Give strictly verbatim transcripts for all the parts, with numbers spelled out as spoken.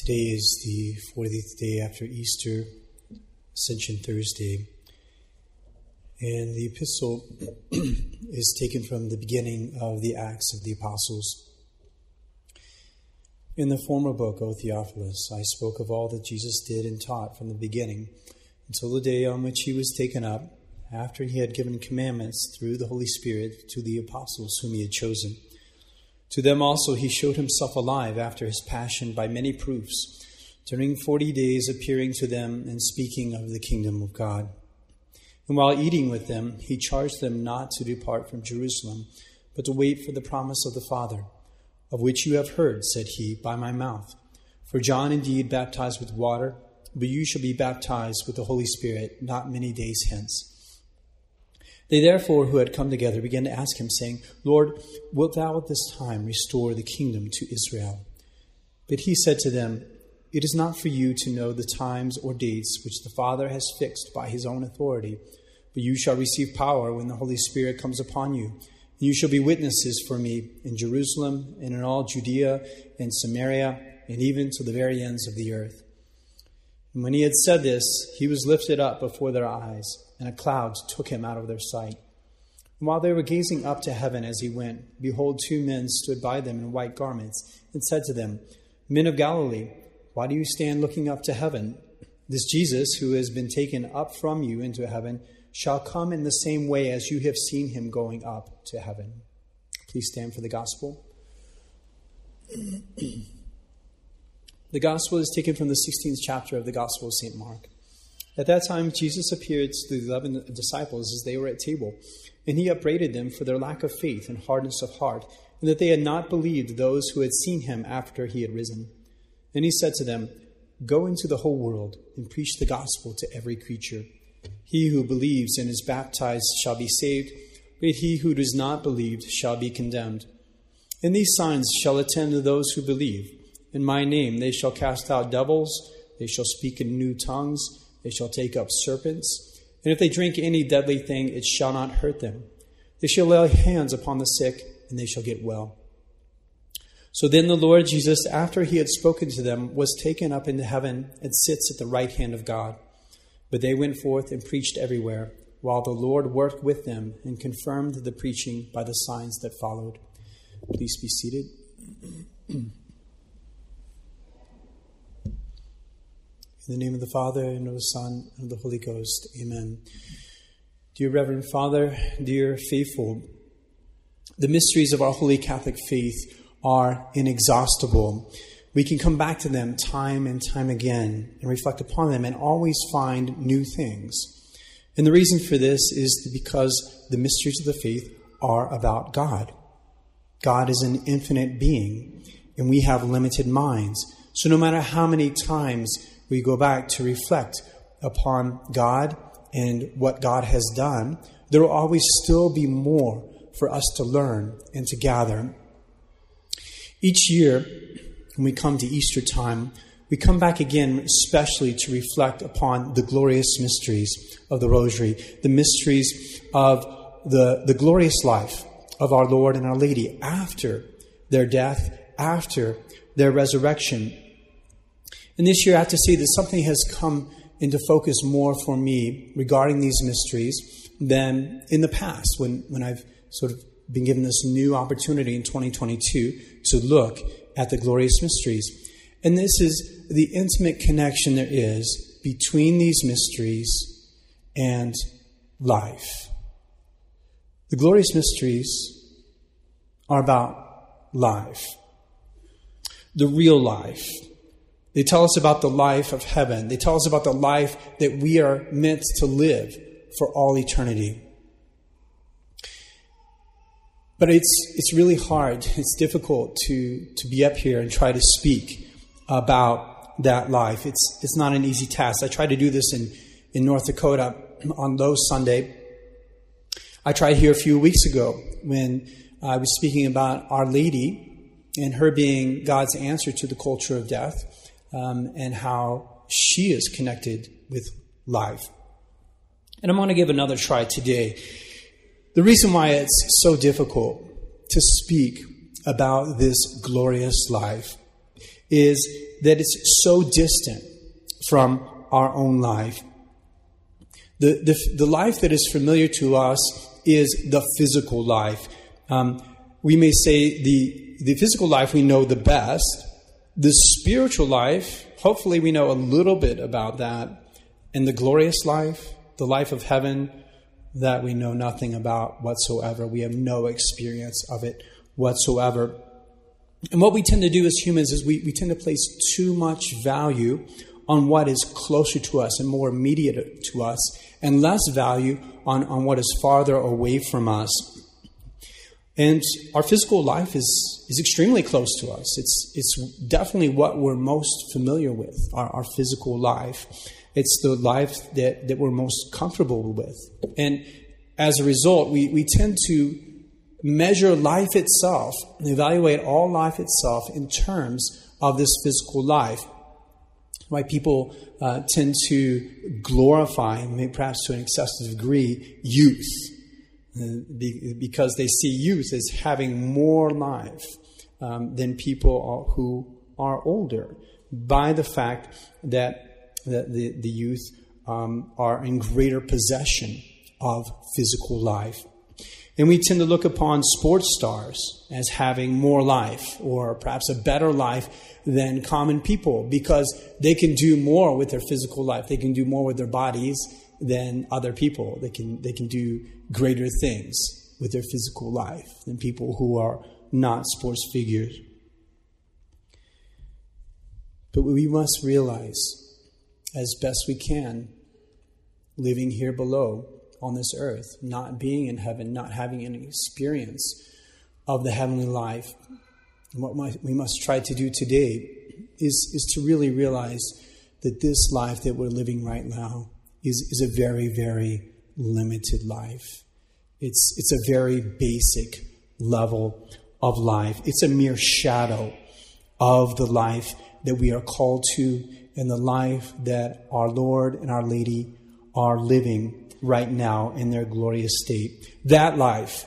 Today is the fortieth day after Easter, Ascension Thursday, and the epistle is taken from the beginning of the Acts of the Apostles. In the former book, O Theophilus, I spoke of all that Jesus did and taught from the beginning until the day on which he was taken up, after he had given commandments through the Holy Spirit to the apostles whom he had chosen. To them also he showed himself alive after his passion by many proofs, during forty days appearing to them and speaking of the kingdom of God. And while eating with them, he charged them not to depart from Jerusalem, but to wait for the promise of the Father, of which you have heard, said he, by my mouth. For John indeed baptized with water, but you shall be baptized with the Holy Spirit not many days hence. They therefore, who had come together, began to ask him, saying, Lord, wilt thou at this time restore the kingdom to Israel? But he said to them, It is not for you to know the times or dates which the Father has fixed by his own authority, but you shall receive power when the Holy Spirit comes upon you. And you shall be witnesses for me in Jerusalem and in all Judea and Samaria and even to the very ends of the earth. And when he had said this, he was lifted up before their eyes, and a cloud took him out of their sight. And while they were gazing up to heaven as he went, behold, two men stood by them in white garments, and said to them, Men of Galilee, why do you stand looking up to heaven? This Jesus, who has been taken up from you into heaven, shall come in the same way as you have seen him going up to heaven. Please stand for the gospel. The gospel is taken from the sixteenth chapter of the Gospel of Saint Mark. At that time, Jesus appeared to the eleven disciples as they were at table, and he upbraided them for their lack of faith and hardness of heart, and that they had not believed those who had seen him after he had risen. And he said to them, Go into the whole world and preach the gospel to every creature. He who believes and is baptized shall be saved, but he who does not believe shall be condemned. And these signs shall attend to those who believe. In my name they shall cast out devils, they shall speak in new tongues, they shall take up serpents, and if they drink any deadly thing, it shall not hurt them. They shall lay hands upon the sick, and they shall get well. So then the Lord Jesus, after he had spoken to them, was taken up into heaven and sits at the right hand of God. But they went forth and preached everywhere, while the Lord worked with them and confirmed the preaching by the signs that followed. Please be seated. In the name of the Father, and of the Son, and of the Holy Ghost. Amen. Dear Reverend Father, dear faithful, the mysteries of our Holy Catholic faith are inexhaustible. We can come back to them time and time again and reflect upon them and always find new things. And the reason for this is because the mysteries of the faith are about God. God is an infinite being, and we have limited minds. So no matter how many times we go back to reflect upon God and what God has done, there will always still be more for us to learn and to gather. Each year, when we come to Easter time, we come back again especially to reflect upon the glorious mysteries of the Rosary, the mysteries of the, the glorious life of our Lord and Our Lady after their death, after their resurrection. And this year I have to say that something has come into focus more for me regarding these mysteries than in the past when, when I've sort of been given this new opportunity in twenty twenty-two to look at the glorious mysteries. And this is the intimate connection there is between these mysteries and life. The glorious mysteries are about life, the real life. They tell us about the life of heaven. They tell us about the life that we are meant to live for all eternity. But it's it's really hard. It's difficult to, to be up here and try to speak about that life. It's it's not an easy task. I tried to do this in, in North Dakota on Low Sunday. I tried here a few weeks ago when I was speaking about Our Lady and her being God's answer to the culture of death. Um, and how she is connected with life. And I'm going to give another try today. The reason why it's so difficult to speak about this glorious life is that it's so distant from our own life. The, the, the life that is familiar to us is the physical life. Um, we may say the, the physical life we know the best. The spiritual life, hopefully we know a little bit about that. And the glorious life, the life of heaven, that we know nothing about whatsoever. We have no experience of it whatsoever. And what we tend to do as humans is we, we tend to place too much value on what is closer to us and more immediate to us, and less value on, on what is farther away from us. And our physical life is, is extremely close to us. It's, it's definitely what we're most familiar with, our, our physical life. It's the life that, that we're most comfortable with. And as a result, we, we tend to measure life itself and evaluate all life itself in terms of this physical life. Why people uh, tend to glorify, maybe perhaps to an excessive degree, youth. Uh, be, because they see youth as having more life um, than people are, who are older, by the fact that the, the, the youth um, are in greater possession of physical life. And we tend to look upon sports stars as having more life, or perhaps a better life than common people, because they can do more with their physical life. They can do more with their bodies than other people. They can they can do greater things with their physical life than people who are not sports figures. But we must realize, as best we can, living here below on this earth, not being in heaven, not having any experience of the heavenly life, what we must try to do today is, is to really realize that this life that we're living right now is, is a very, very limited life. It's, it's a very basic level of life. It's a mere shadow of the life that we are called to, and the life that our Lord and our Lady are living right now in their glorious state. That life,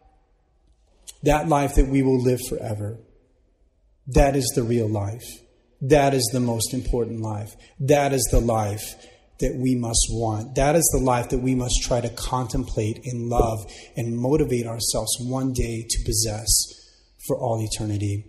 that life that we will live forever, that is the real life. That is the most important life. That is the life that we must want. That is the life that we must try to contemplate and love and motivate ourselves one day to possess for all eternity.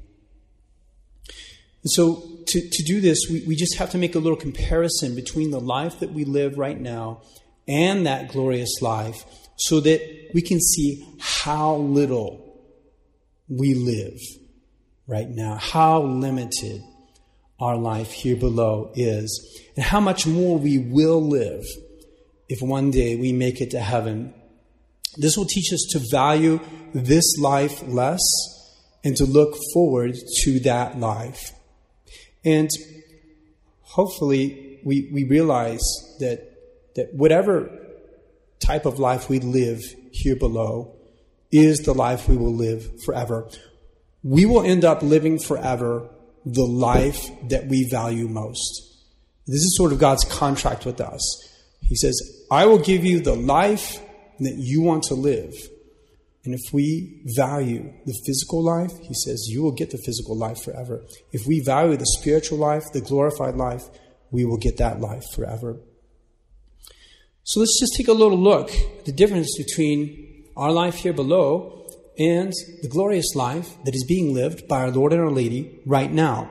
And so to, to do this, we, we just have to make a little comparison between the life that we live right now and that glorious life, so that we can see how little we live right now, how limited our life here below is, and how much more we will live if one day we make it to heaven. This will teach us to value this life less and to look forward to that life. And hopefully we, we realize that that whatever type of life we live here below is the life we will live forever. We will end up living forever the life that we value most. This is sort of God's contract with us. He says, I will give you the life that you want to live. And if we value the physical life, he says, you will get the physical life forever. If we value the spiritual life, the glorified life, we will get that life forever. So let's just take a little look at the difference between our life here below and the glorious life that is being lived by our Lord and our Lady right now.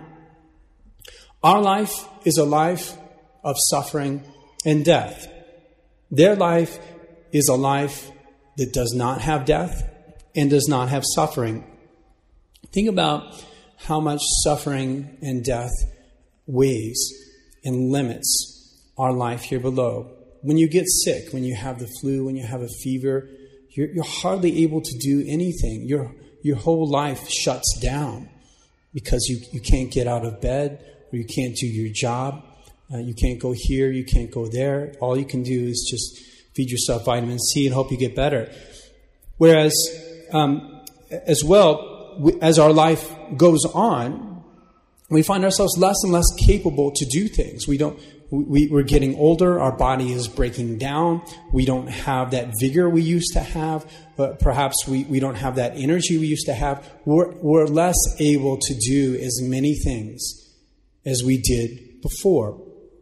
Our life is a life of suffering and death. Their life is a life that does not have death and does not have suffering. Think about how much suffering and death weighs and limits our life here below. When you get sick, when you have the flu, when you have a fever, you're, you're hardly able to do anything. Your your whole life shuts down because you, you can't get out of bed, or you can't do your job. Uh, you can't go here, you can't go there. All you can do is just feed yourself vitamin C and hope you get better. Whereas, um, as well, we, as our life goes on, we find ourselves less and less capable to do things. We don't. We, we're getting older. Our body is breaking down. We don't have that vigor we used to have. But perhaps we, we don't have that energy we used to have. We're, we're less able to do as many things as we did before.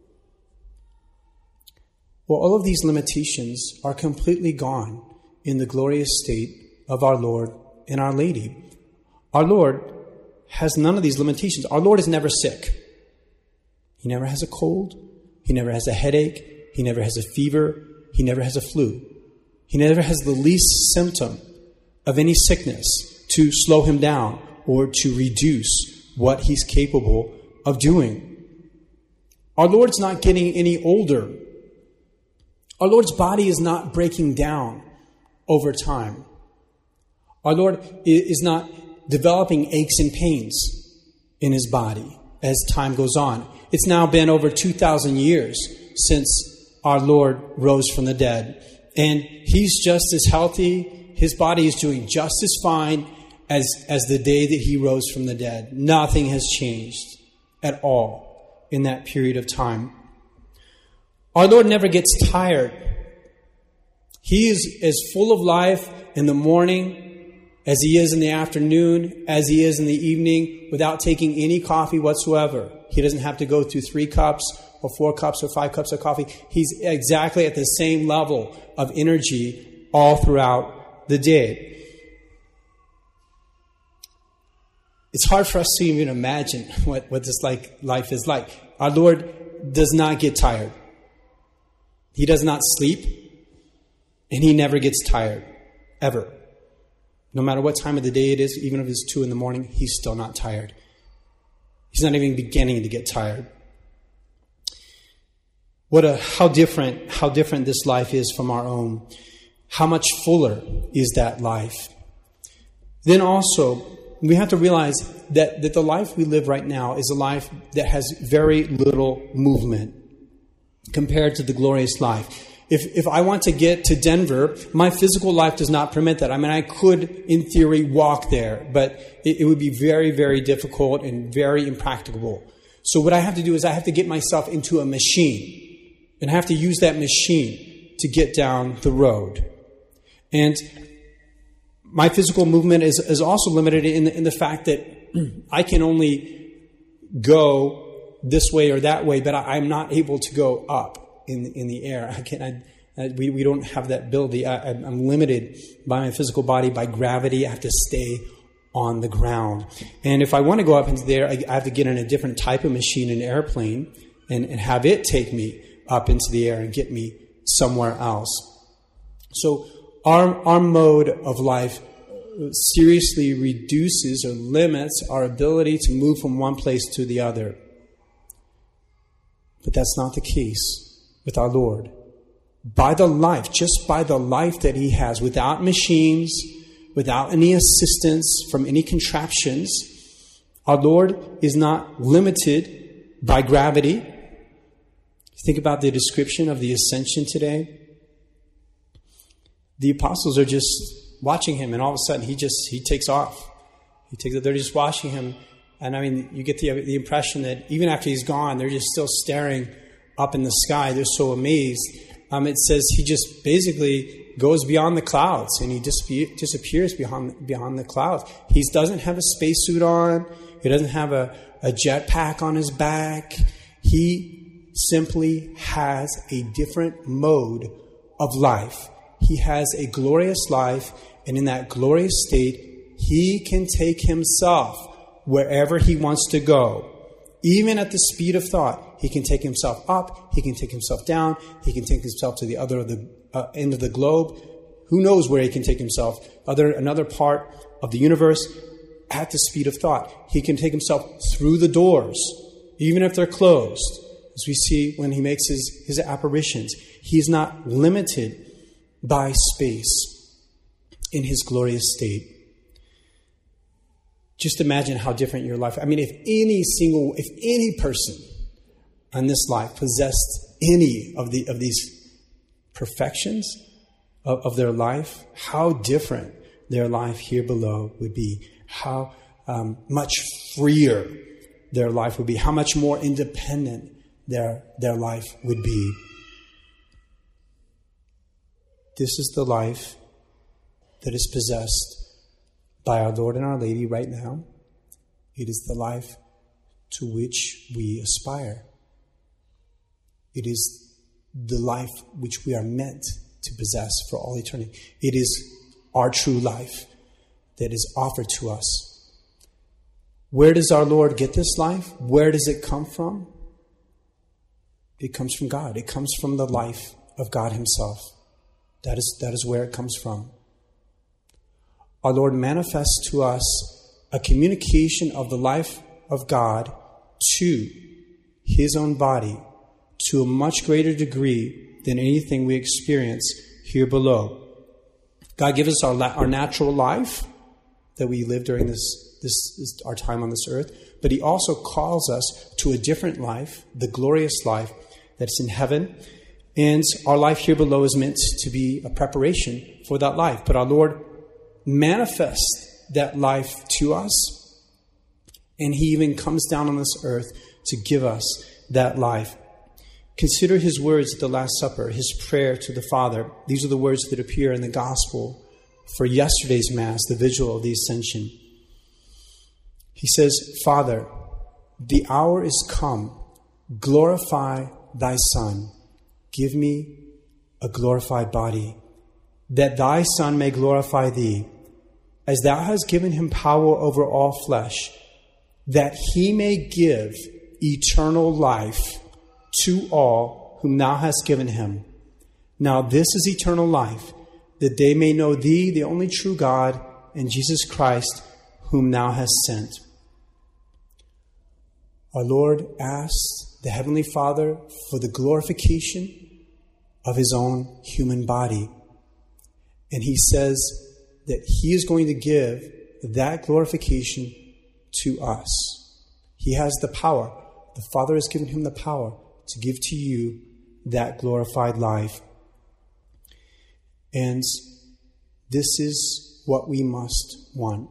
Well, all of these limitations are completely gone in the glorious state of our Lord and Our Lady. Our Lord has none of these limitations. Our Lord is never sick. He never has a cold. He never has a headache. He never has a fever. He never has a flu. He never has the least symptom of any sickness to slow him down or to reduce what he's capable of doing. Our Lord's not getting any older. Our Lord's body is not breaking down over time. Our Lord is not developing aches and pains in his body as time goes on. It's now been over two thousand years since our Lord rose from the dead. And he's just as healthy. His body is doing just as fine as, as the day that he rose from the dead. Nothing has changed at all in that period of time. Our Lord never gets tired. He is as full of life in the morning as he is in the afternoon, as he is in the evening, without taking any coffee whatsoever. He doesn't have to go through three cups or four cups or five cups of coffee. He's exactly at the same level of energy all throughout the day. It's hard for us to even imagine what, what this like life is like. Our Lord does not get tired. He does not sleep, and he never gets tired, ever. No matter what time of the day it is, even if it's two in the morning, he's still not tired. He's not even beginning to get tired. What a how different how different this life is from our own. How much fuller is that life? Then also, we have to realize that, that the life we live right now is a life that has very little movement compared to the glorious life. If if I want to get to Denver, my physical life does not permit that. I mean, I could, in theory, walk there, but it, it would be very, very difficult and very impracticable. So what I have to do is I have to get myself into a machine, and I have to use that machine to get down the road. And my physical movement is, is also limited in the, in the fact that I can only go this way or that way, but I, I'm not able to go up in in the air. I can't. I, I, we we don't have that ability. I, I'm limited by my physical body, by gravity. I have to stay on the ground. And if I want to go up into the air, I, I have to get in a different type of machine, an airplane, and, and have it take me up into the air and get me somewhere else. So our our mode of life seriously reduces or limits our ability to move from one place to the other. But that's not the case with our Lord. By the life, just by the life that he has, without machines, without any assistance from any contraptions, our Lord is not limited by gravity. Think about the description of the ascension today. The apostles are just watching him, and all of a sudden he just he takes off. He takes they're just watching him, and I mean, you get the the impression that even after he's gone, they're just still staring up in the sky. They're so amazed. Um, it says he just basically goes beyond the clouds, and he disappear, disappears behind behind the clouds. He doesn't have a spacesuit on. He doesn't have a, a jetpack on his back. He simply has a different mode of life. He has a glorious life, and in that glorious state, he can take himself wherever he wants to go. Even at the speed of thought, he can take himself up, he can take himself down, he can take himself to the other of the, uh, end of the globe. Who knows where he can take himself? Other another part of the universe at the speed of thought. He can take himself through the doors, even if they're closed, as we see when he makes his, his apparitions. He's not limited by space in his glorious state. Just imagine how different your life. I mean, if any single, if any person on this life possessed any of the of these perfections of, of their life, how different their life here below would be. How um, much freer their life would be. How much more independent their their life would be. This is the life that is possessed by our Lord and our Lady right now. It is the life to which we aspire. It is the life which we are meant to possess for all eternity. It is our true life that is offered to us. Where does our Lord get this life? Where does it come from? It comes from God. It comes from the life of God himself. That is, that is where it comes from. Our Lord manifests to us a communication of the life of God to his own body to a much greater degree than anything we experience here below. God gives us our, our natural life that we live during this, this, this our time on this earth, but he also calls us to a different life, the glorious life that's in heaven. And our life here below is meant to be a preparation for that life. But our Lord manifests that life to us, and he even comes down on this earth to give us that life. Consider his words at the Last Supper, his prayer to the Father. These are the words that appear in the Gospel for yesterday's Mass, the Vigil of the Ascension. He says, Father, the hour is come. Glorify thy Son. Give me a glorified body, that thy Son may glorify thee, as thou hast given him power over all flesh, that he may give eternal life to all whom thou hast given him. Now this is eternal life, that they may know thee, the only true God, and Jesus Christ, whom thou hast sent. Our Lord asks the Heavenly Father for the glorification of his own human body. And he says that he is going to give that glorification to us. He has the power. The Father has given him the power to give to you that glorified life. And this is what we must want.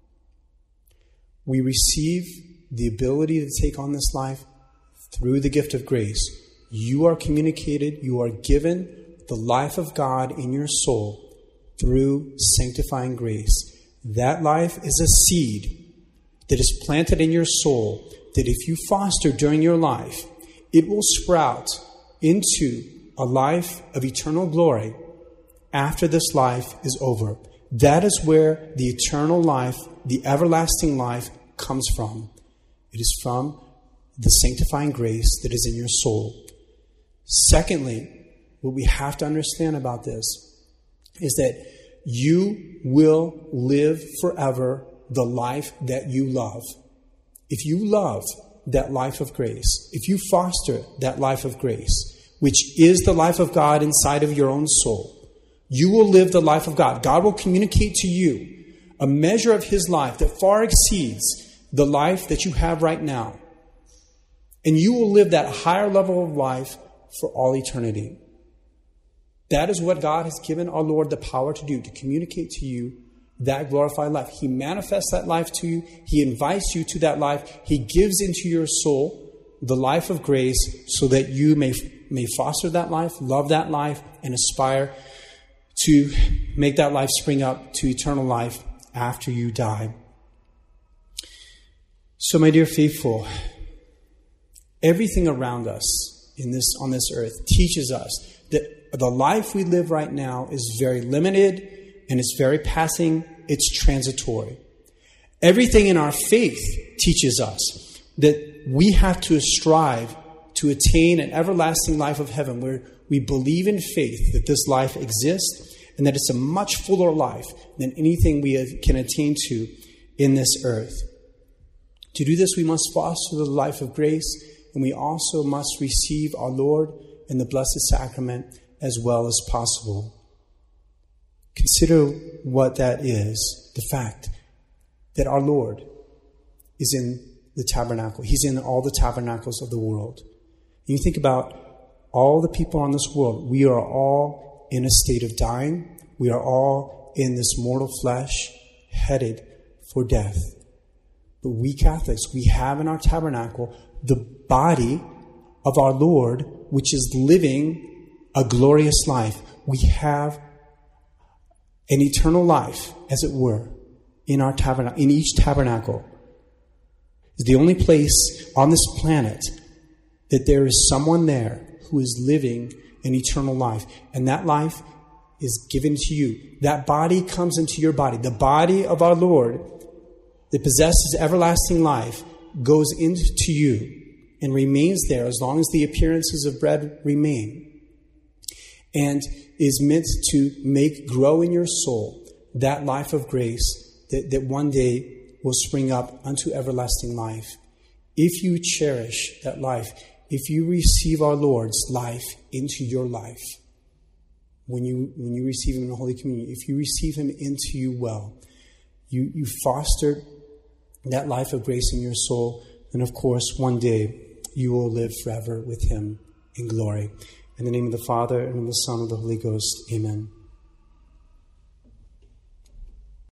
We receive the ability to take on this life through the gift of grace. You are communicated, you are given the life of God in your soul through sanctifying grace. That life is a seed that is planted in your soul, that if you foster during your life, it will sprout into a life of eternal glory after this life is over. That is where the eternal life, the everlasting life, comes from. It is from the sanctifying grace that is in your soul. Secondly, what we have to understand about this is that you will live forever the life that you love. If you love that life of grace, if you foster that life of grace, which is the life of God inside of your own soul, you will live the life of God. God will communicate to you a measure of his life that far exceeds the life that you have right now. And you will live that higher level of life for all eternity. That is what God has given our Lord the power to do, to communicate to you that glorified life. He manifests that life to you. He invites you to that life. He gives into your soul the life of grace so that you may, may foster that life, love that life, and aspire to make that life spring up to eternal life after you die. So, my dear faithful, everything around us in this on this earth teaches us that the life we live right now is very limited and it's very passing, it's transitory. Everything in our faith teaches us that we have to strive to attain an everlasting life of heaven where we believe in faith that this life exists and that it's a much fuller life than anything we can attain to in this earth. To do this, we must foster the life of grace, and we also must receive our Lord in the Blessed Sacrament as well as possible. Consider what that is, the fact that our Lord is in the tabernacle. He's in all the tabernacles of the world. And you think about all the people on this world. We are all in a state of dying. We are all in this mortal flesh headed for death. But we Catholics, we have in our tabernacle the body of our Lord, which is living a glorious life. We have an eternal life, as it were, in our tabernacle, in each tabernacle. is the only place on this planet that there is someone there who is living an eternal life. And that life is given to you. That body comes into your body. The body of our Lord that possesses everlasting life goes into you and remains there as long as the appearances of bread remain, and is meant to make grow in your soul that life of grace that, that one day will spring up unto everlasting life. If you cherish that life, if you receive our Lord's life into your life, when you when you receive Him in the Holy Communion, if you receive Him into you well, you, you foster that life of grace in your soul, then of course one day you will live forever with Him in glory. In the name of the Father, and of the Son, and of the Holy Ghost, amen.